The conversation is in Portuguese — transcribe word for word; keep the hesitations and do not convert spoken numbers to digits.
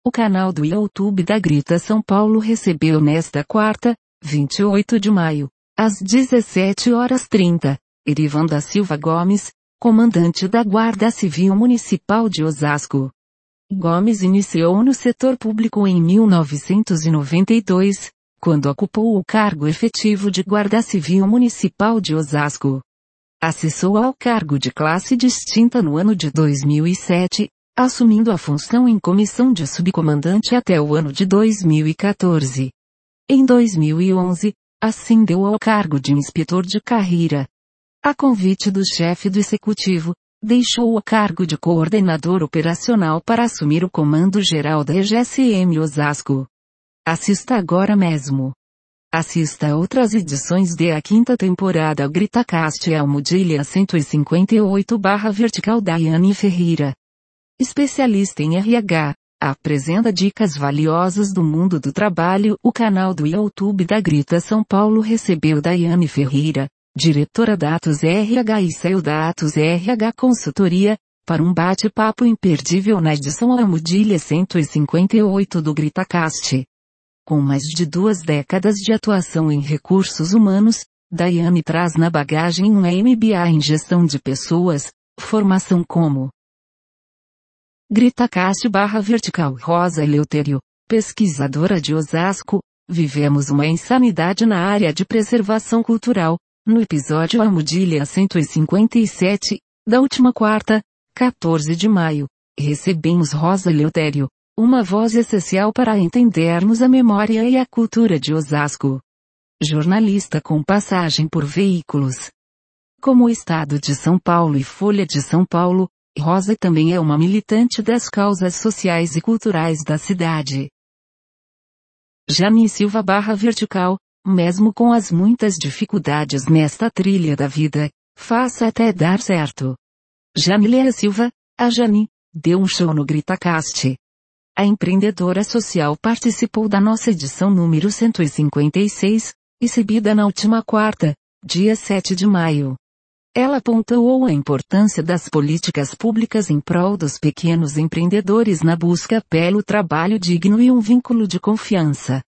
O canal do YouTube da Grita São Paulo recebeu nesta quarta, vinte e oito de maio, às dezessete horas e trinta, Erivan da Silva Gomes, comandante da Guarda Civil Municipal de Osasco. Gomes iniciou no setor público em mil novecentos e noventa e dois, quando ocupou o cargo efetivo de Guarda Civil Municipal de Osasco. Acessou ao cargo de classe distinta no ano de dois mil e sete, assumindo a função em comissão de subcomandante até o ano de dois mil e quatorze. Em dois mil e onze, ascendeu ao cargo de inspetor de carreira. A convite do chefe do executivo, deixou o cargo de coordenador operacional para assumir o comando geral da E G S M Osasco. Assista agora mesmo. Assista a outras edições de a quinta temporada GritaCast Almudilha cento e cinquenta e oito barra vertical Daiane Ferreira. Especialista em R H, apresenta dicas valiosas do mundo do trabalho. O canal do YouTube da Grita São Paulo recebeu Daiane Ferreira, diretora da Atos R H e C E O da Atos R H Consultoria, para um bate-papo imperdível na edição Almudilha cento e cinquenta e oito do GritaCast. Com mais de duas décadas de atuação em recursos humanos, Daiane traz na bagagem um M B A em gestão de pessoas, formação como GritaCast barra vertical Rosa Eleutério, pesquisadora de Osasco. Vivemos uma insanidade na área de preservação cultural, no episódio Almudilha cento e cinquenta e sete, da última quarta, quatorze de maio, recebemos Rosa Eleutério, uma voz essencial para entendermos a memória e a cultura de Osasco. Jornalista com passagem por veículos como o Estado de São Paulo e Folha de São Paulo, Rosa também é uma militante das causas sociais e culturais da cidade. Jani Silva barra vertical, mesmo com as muitas dificuldades nesta trilha da vida, faça até dar certo. Janilia Silva, a Jani, deu um show no GritaCast. A empreendedora social participou da nossa edição número cento e cinquenta e seis, exibida na última quarta, dia sete de maio. Ela pontuou a importância das políticas públicas em prol dos pequenos empreendedores na busca pelo trabalho digno e um vínculo de confiança.